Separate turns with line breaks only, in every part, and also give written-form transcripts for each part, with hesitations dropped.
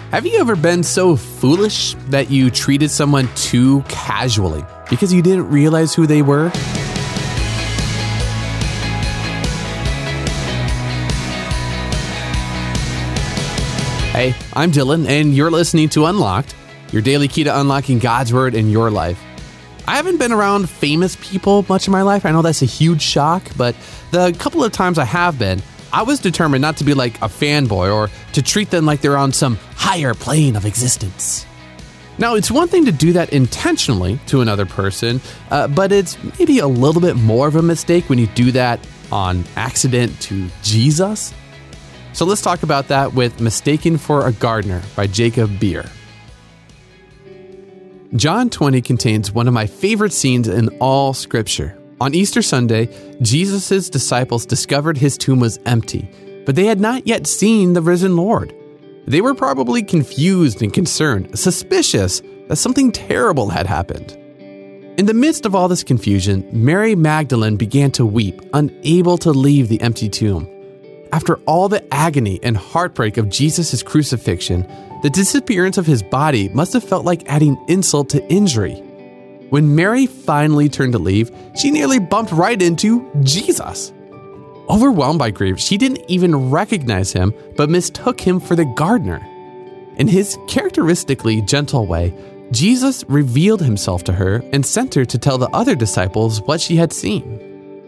Have you ever been so foolish that you treated someone too casually because you didn't realize who they were? Hey, I'm Dylan, and you're listening to Unlocked, your daily key to unlocking God's Word in your life. I haven't been around famous people much in my life. I know that's a huge shock, but the couple of times I have been, I was determined not to be like a fanboy or to treat them like they're on some higher plane of existence. Now, it's one thing to do that intentionally to another person, but it's maybe a little bit more of a mistake when you do that on accident to Jesus. So let's talk about that with Mistaken for a Gardener by Jacob Beer. John 20 contains one of my favorite scenes in all Scripture. On Easter Sunday, Jesus' disciples discovered his tomb was empty, but they had not yet seen the risen Lord. They were probably confused and concerned, suspicious that something terrible had happened. In the midst of all this confusion, Mary Magdalene began to weep, unable to leave the empty tomb. After all the agony and heartbreak of Jesus' crucifixion, the disappearance of his body must have felt like adding insult to injury. When Mary finally turned to leave, she nearly bumped right into Jesus. Overwhelmed by grief, she didn't even recognize him, but mistook him for the gardener. In his characteristically gentle way, Jesus revealed himself to her and sent her to tell the other disciples what she had seen.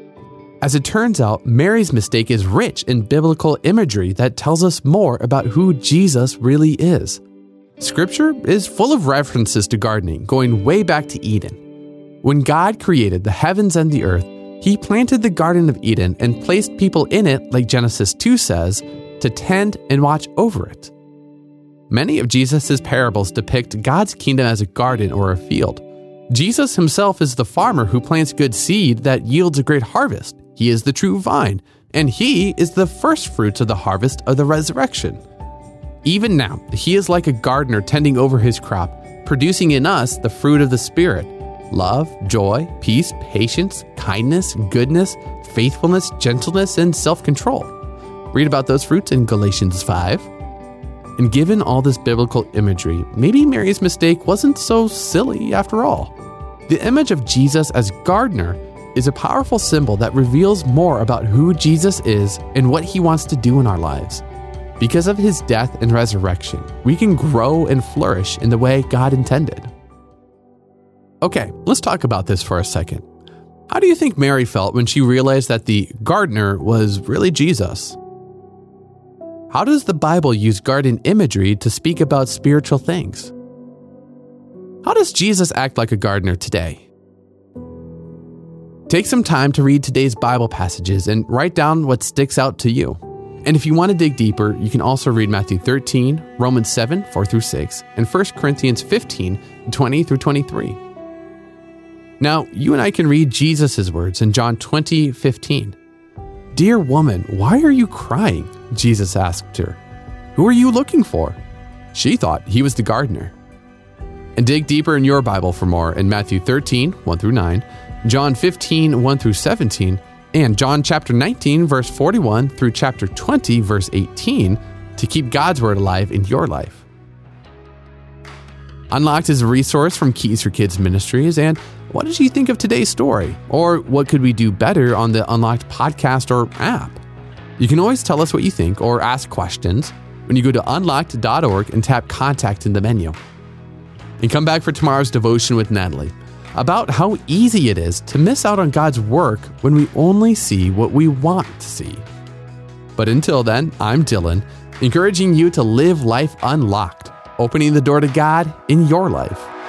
As it turns out, Mary's mistake is rich in biblical imagery that tells us more about who Jesus really is. Scripture is full of references to gardening, going way back to Eden. When God created the heavens and the earth, he planted the Garden of Eden and placed people in it, like Genesis 2 says, to tend and watch over it. Many of Jesus' parables depict God's kingdom as a garden or a field. Jesus himself is the farmer who plants good seed that yields a great harvest. He is the true vine, and he is the first fruits of the harvest of the resurrection. Even now, he is like a gardener tending over his crop, producing in us the fruit of the Spirit: love, joy, peace, patience, kindness, goodness, faithfulness, gentleness, and self-control. Read about those fruits in Galatians 5. And given all this biblical imagery, maybe Mary's mistake wasn't so silly after all. The image of Jesus as gardener is a powerful symbol that reveals more about who Jesus is and what he wants to do in our lives. Because of his death and resurrection, we can grow and flourish in the way God intended. Okay, let's talk about this for a second. How do you think Mary felt when she realized that the gardener was really Jesus? How does the Bible use garden imagery to speak about spiritual things? How does Jesus act like a gardener today? Take some time to read today's Bible passages and write down what sticks out to you. And if you want to dig deeper, you can also read Matthew 13, Romans 7, 4-6, and 1 Corinthians 15, 20-23. Now, you and I can read Jesus' words in John 20:15. "Dear woman, why are you crying?" Jesus asked her. "Who are you looking for?" She thought he was the gardener. And dig deeper in your Bible for more in Matthew 13, 1-9, John 15, 1-17, and John chapter 19, verse 41 through chapter 20, verse 18, to keep God's Word alive in your life. Unlocked is a resource from Keys for Kids Ministries. And what did you think of today's story? Or what could we do better on the Unlocked podcast or app? You can always tell us what you think or ask questions when you go to unlocked.org and tap Contact in the menu. And come back for tomorrow's devotion with Natalie about how easy it is to miss out on God's work when we only see what we want to see. But until then, I'm Dylan, encouraging you to live life unlocked, opening the door to God in your life.